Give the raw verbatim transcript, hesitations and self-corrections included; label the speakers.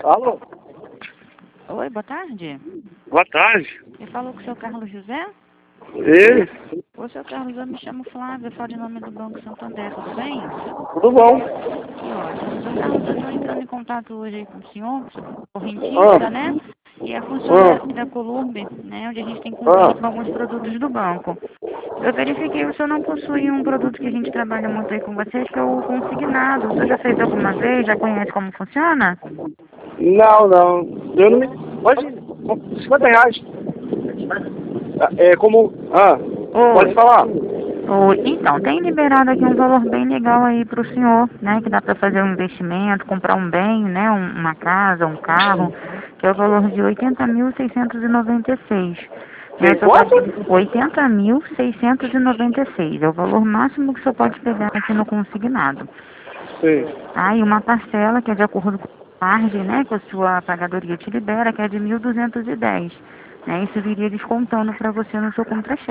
Speaker 1: Alô?
Speaker 2: Oi, boa tarde.
Speaker 1: Boa tarde.
Speaker 2: Você falou com o seu Carlos José?
Speaker 1: E?
Speaker 2: Ô, seu Carlos, eu me chamo Flávia, falo em nome do Banco Santander, tudo bem?
Speaker 1: Tudo bom?
Speaker 2: Que ótimo. Seu Carlos, eu estou entrando em contato hoje aí com o senhor, sou correntista,
Speaker 1: Ah,
Speaker 2: né? E é
Speaker 1: ah,
Speaker 2: funcionário da Columbe, né? Onde a gente tem
Speaker 1: ah.
Speaker 2: convênio com alguns produtos do banco. Eu verifiquei que o senhor não possui um produto que a gente trabalha muito aí com vocês, que é o consignado. O senhor já fez alguma vez? Já conhece como funciona?
Speaker 1: Não, não. Eu não me... Pode... cinquenta reais. Ah, É como... Ah, pode
Speaker 2: Oi.
Speaker 1: falar.
Speaker 2: Oi. Então, tem liberado aqui um valor bem legal aí para o senhor, né? Que dá para fazer um investimento, comprar um bem, né? um- uma casa, um carro, que é o valor de oitenta mil seiscentos e noventa e seis. Né, o
Speaker 1: Tem
Speaker 2: senhor pode...
Speaker 1: quanto?
Speaker 2: oitenta mil seiscentos e noventa e seis é o valor máximo que o senhor pode pegar aqui no consignado.
Speaker 1: Sim.
Speaker 2: Aí uma parcela que é de acordo com a margem, né, que a sua pagadoria te libera, que é de mil duzentos e dez. Né, isso viria descontando para você no seu contra-cheque.